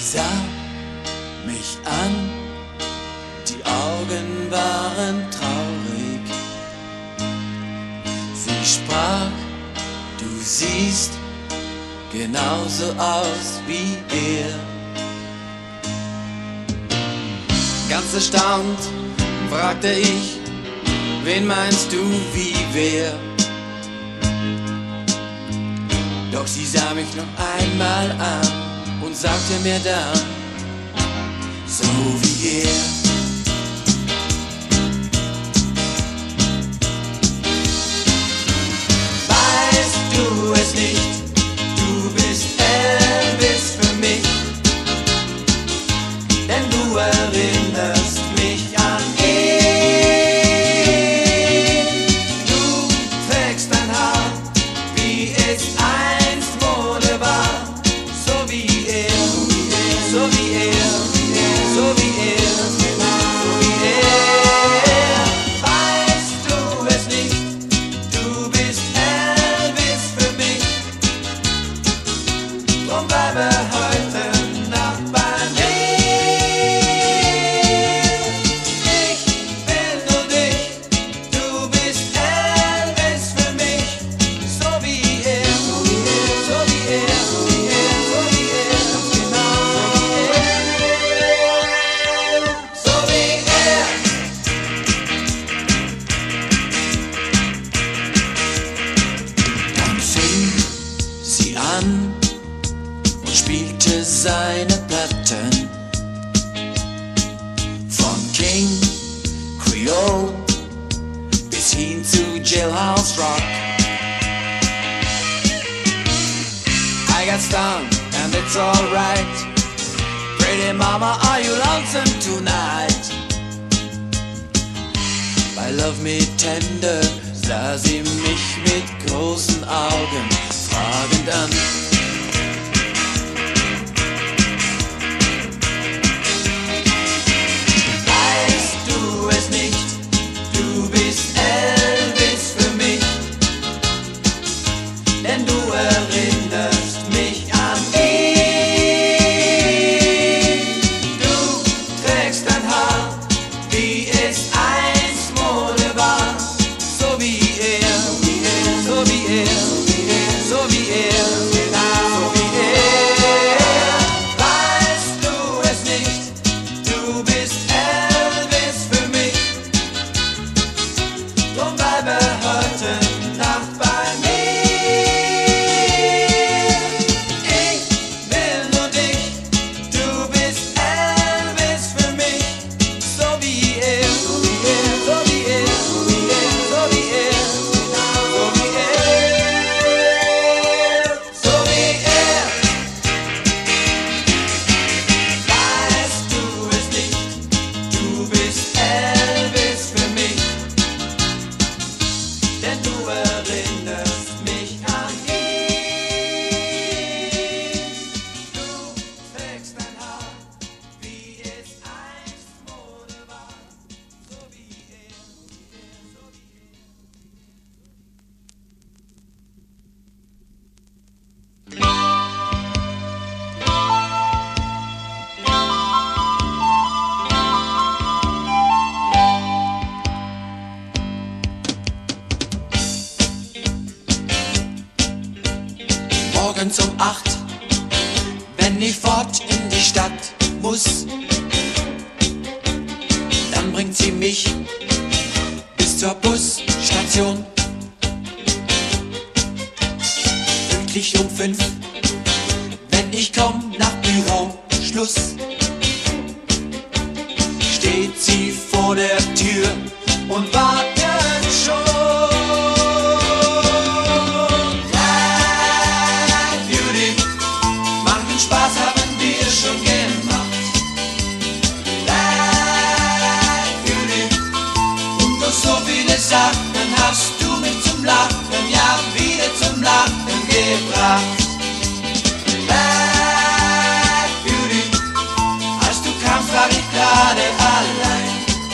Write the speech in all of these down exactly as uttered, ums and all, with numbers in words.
sah mich an, die Augen waren traurig. Sie sprach, du siehst genauso aus wie er. Ganz erstaunt fragte ich, wen meinst du wie wer? Doch sie sah mich noch einmal an und sagte mir dann, so wie er. Weißt du es nicht, du bist Elvis für mich, denn du erinnerst mich an ihn. Du trägst dein Haar, wie es einst Mode war, so wie er, so wie er, so wie er, so wie er. Weißt du es nicht, du bist Elvis für mich, drum bleibe heute Nacht bei mir. Ich will nur dich, du bist Elvis für mich, so wie er, so wie er, so wie er, so wie er, genau so wie er. Dann fing sie an und spielte seine Platten, von King Creole bis hin zu Jailhouse Rock. I got stoned and it's alright. Pretty mama, are you lonesome tonight? Bei Love Me Tender sah sie mich mit großen Augen fragend an. Weißt du es nicht, du bist Elvis für mich, denn du erinnerst mich an ihn. Du trägst dein Haar, wie es einst Mode war, so wie er, so wie er, so wie er, so wie er. Weißt du es nicht, du bist Elvis für mich, drum bleibe heute Nacht bei mir. Ich will nur dich, du bist Elvis für mich, so wie er, so wie er, so wie er, so wie er, so wie er, so wie er. Weißt du es nicht, du bist Elvis für mich, denn du erinnerst mich an ihn. Du trägst dein Haar, wie es einst Mode war, so wie er, so wie er. Morgens um acht, wenn ich fort in die Stadt muss, dann bringt sie mich bis zur Busstation. Pünktlich um fünf, wenn ich komm nach Büroschluss, steht sie vor der Tür und wartet schon. Live Beauty, manchen Spaß haben wir schon gemacht. Live Beauty, und durch so viele Sachen hast du mich zum Lachen, ja wieder zum Lachen gebracht. Live Beauty, als du kamst, war ich gerade allein.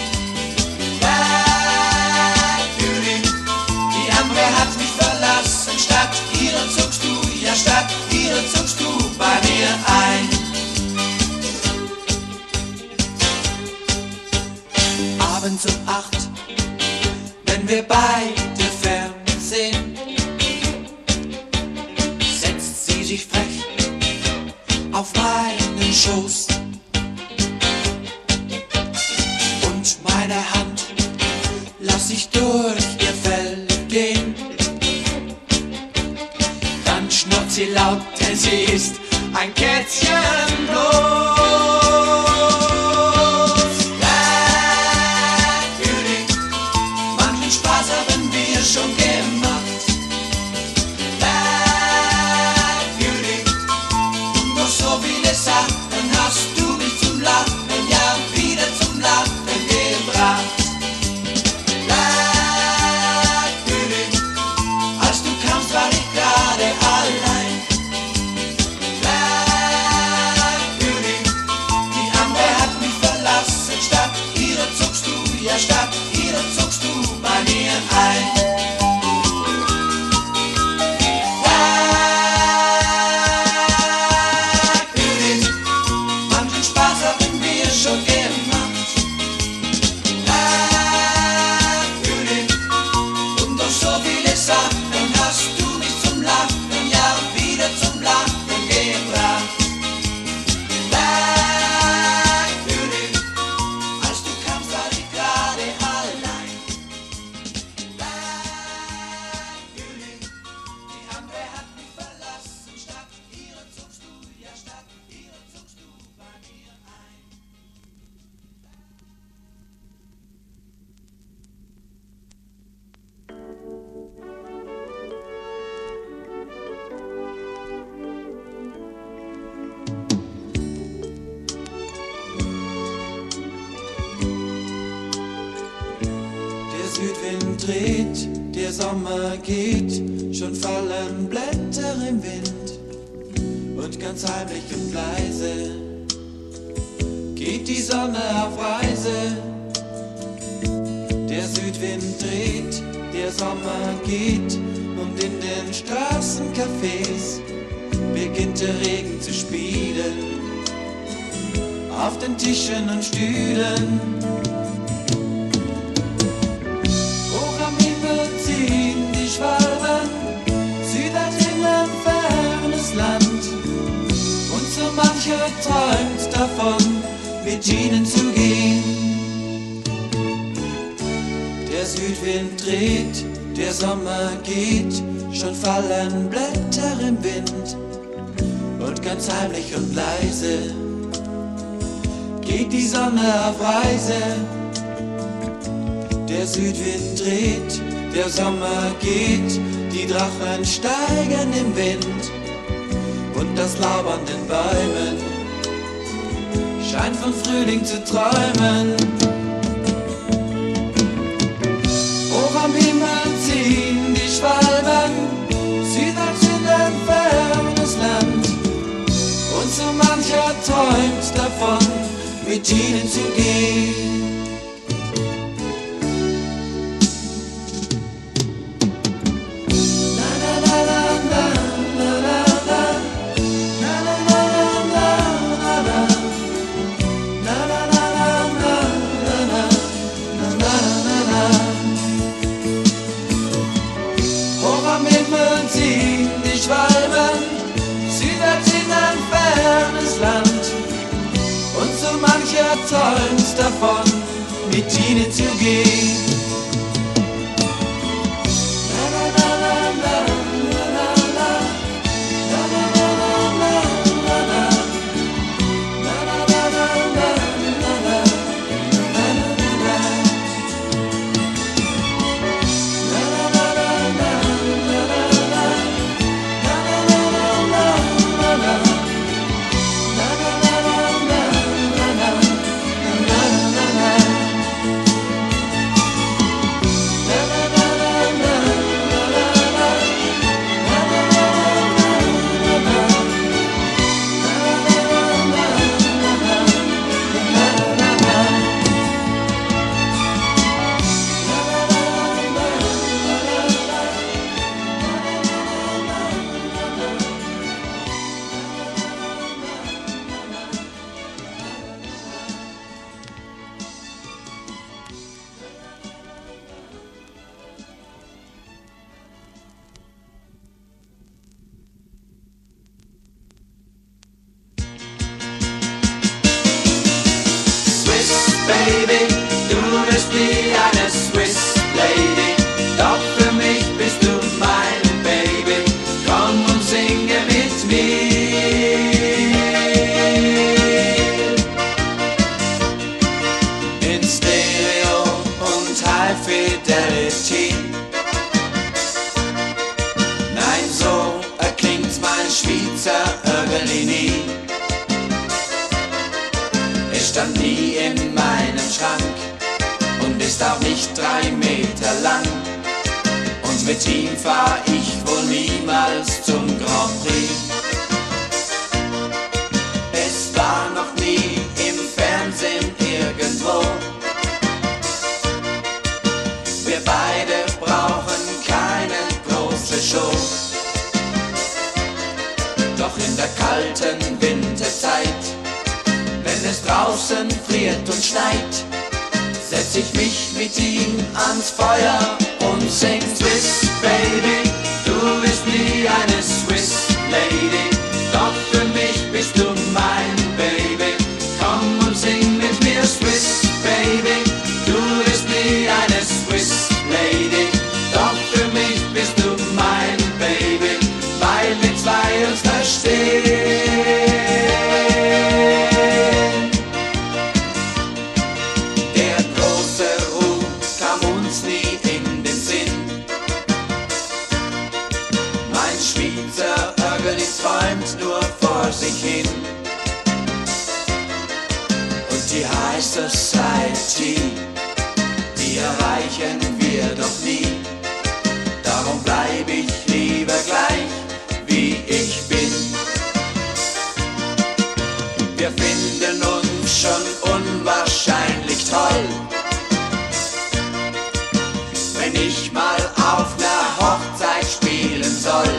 Live Beauty, die andere hat mich verlassen, statt ihr zogst du, ja statt ihr zogst du bei mir ein. abends um acht, wenn wir beide Fernsehen, setzt sie sich frech auf meinen Schoß und meine Hand lass ich durch ihr Fell gehen. Dann schnurrt sie laut, denn sie ist ein Kätzchen bloß. Natürlich, manchen Spaß haben wir schon gemacht. Natürlich, nur so viele Sachen hast du mich zum Lachen, ja wieder zum Lachen gebracht. Natürlich, als du kamst, war ich gerade allein. Statt hier zuckst du bei mir ein. Natürlich, manchen Spaß haben wir schon gemacht. Natürlich, und doch so viele Sachen hast du mich zum Lachen, ja wieder zum Lachen gebracht. Südwind dreht, der Sommer geht, schon fallen Blätter im Wind und ganz heimlich und leise geht die Sonne auf Reise. Der Südwind dreht, der Sommer geht und in den Straßencafés beginnt der Regen zu spielen auf den Tischen und Stühlen. Ziehen die Schwalben südwärts in ein fernes Land und so mancher träumt davon, mit ihnen zu gehen. Der Südwind dreht, der Sommer geht, schon fallen Blätter im Wind und ganz heimlich und leise geht die Sonne auf Reise. Der Südwind dreht, der Sommer geht, die Drachen steigen im Wind und das Laub an den Bäumen scheint von Frühling zu träumen. Hoch am Himmel ziehen die Schwalben südwärts in ein fernes Land und so mancher träumt davon, mit ihnen zu gehen. Mancher träumt davon, mit ihnen zu gehen. Baby, du wirst nie eine Swiss Lady, doch für mich bist du mein Baby, komm und singe mit mir. In Stereo und High Fidelity, nein, so erklingt mein Schweizer Örgeli nie. Es stand nie in meinem Schrank und ist auch nicht drei Meter lang. Und mit ihm fahr ich wohl niemals zum Grand Prix. Es war noch nie im Fernsehen irgendwo. Wir beide brauchen keine große Show. Doch in der kalten Winterzeit, wenn es draußen friert und schneit, setz ich mich mit ihm ans Feuer und sing Swiss Baby, du bist nie eine Swiss Lady, doch für mich bist du mein Baby, komm und sing mit mir Swiss Baby, du bist nie eine Swiss Lady, doch für mich bist du mein Baby, weil wir zwei uns verstehen. Träumt nur vor sich hin und die High Society, die erreichen wir doch nie. Darum bleib ich lieber gleich, wie ich bin. Wir finden uns schon unwahrscheinlich toll, wenn ich mal auf ner Hochzeit spielen soll.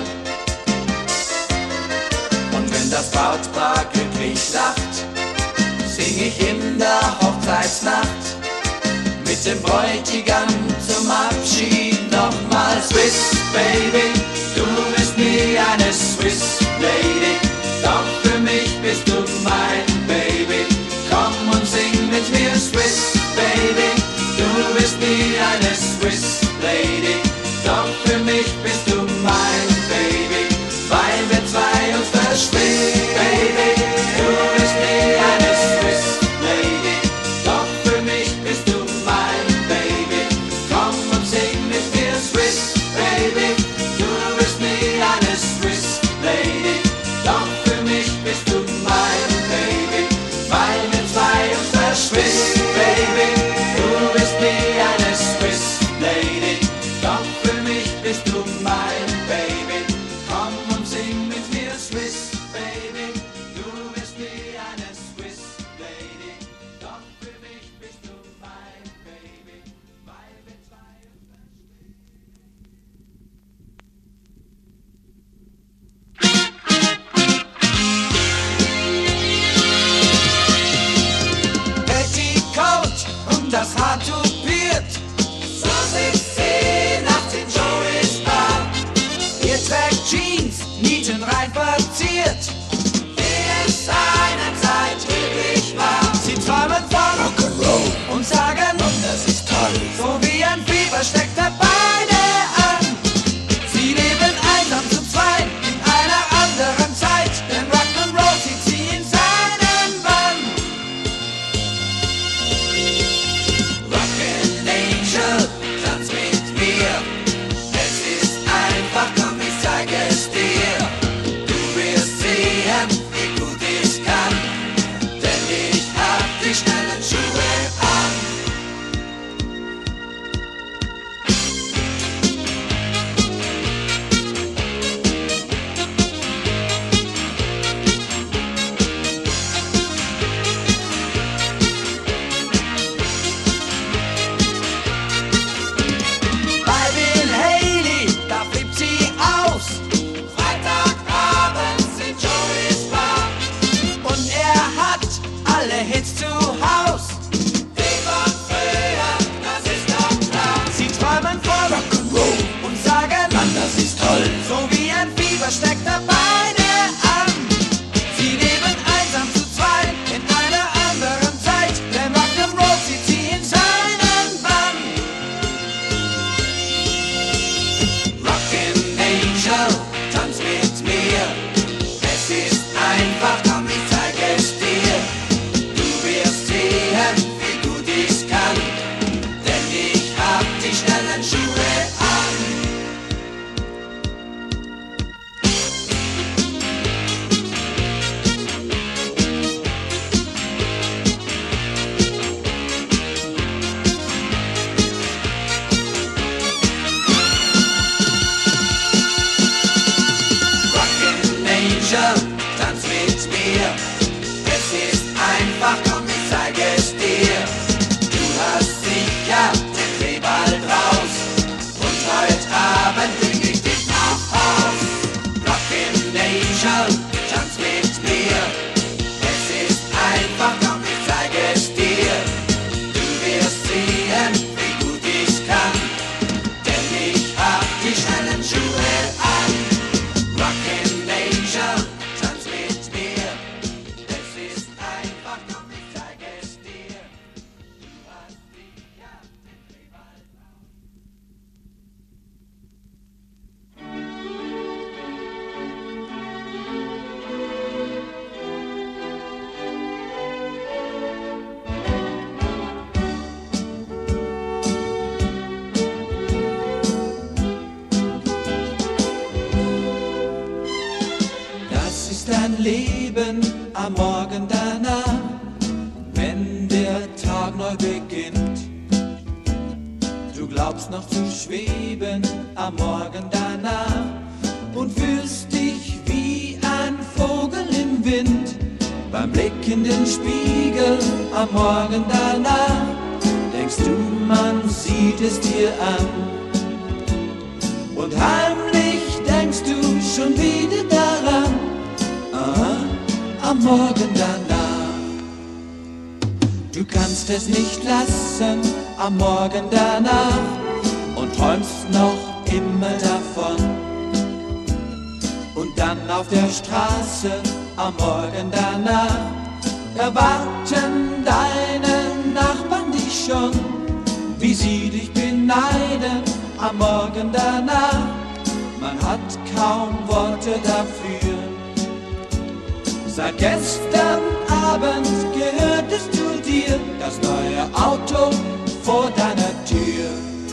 Das Brautpaar glücklich lacht, sing ich in der Hochzeitsnacht mit dem Bräutigam zum Abschied nochmal Swiss Baby, du bist nie eine Swiss Lady, doch für mich bist du mein Baby, komm und sing mit mir Swiss Baby, du bist nie eine Swiss Lady, doch für mich bist du mein Baby, weil wir zwei uns verstehen. Baby, du bist nie eine Swiss Lady, doch für mich bist du mein Baby, komm und sing mit mir Swiss Baby, du bist nie eine Swiss Lady, doch für mich bist du mein Baby, weil wir zwei uns verstehen. Baby, du bist nie eine Swiss Lady, doch für mich bist du mein Baby, komm und sing mit mir Swiss Baby, du bist nie eine Swiss Lady, doch für mich bist du mein Baby, weil wir zwei uns verstehen. Petticoat und das Haar tupiert, so sieht sie nachts in Joey's Bar. Ihr trägt Jeans, nietenrein verziert, wie es seinerzeit üblich war. Sie träumen von Rock'n'Roll und sagen, das ist toll. So wie ein Fieber steckt er beide an. Sie leben einsam zu zweit in einer anderen Zeit, denn Rock'n'Roll zieht sie in seinen Bann. Rock'n'Roll Leben am Morgen danach, wenn der Tag neu beginnt. Du glaubst noch zu schweben am Morgen danach und fühlst dich wie ein Vogel im Wind. Beim Blick in den Spiegel am Morgen danach denkst du, man sieht es dir an. Und heimlich denkst du schon wieder daran, aha, am Morgen danach. Du kannst es nicht lassen am Morgen danach und träumst noch immer davon. Und dann auf der Straße am Morgen danach erwarten deine Nachbarn dich schon, wie sie dich beneiden am Morgen danach. Man hat kaum Worte dafür. Seit gestern Abend gehörtest du dir, das neue Auto vor deiner Tür.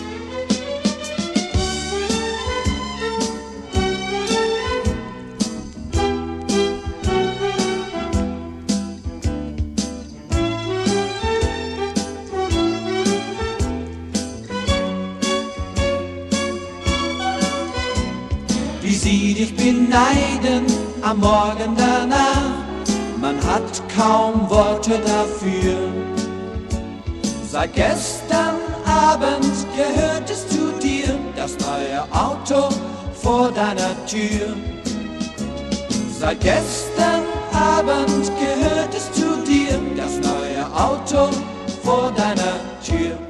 Wie sie dich beneiden am Morgen danach, man hat kaum Worte dafür. Seit gestern Abend gehörtest du dir, das neue Auto vor deiner Tür. Seit gestern Abend gehörtest du dir, das neue Auto vor deiner Tür.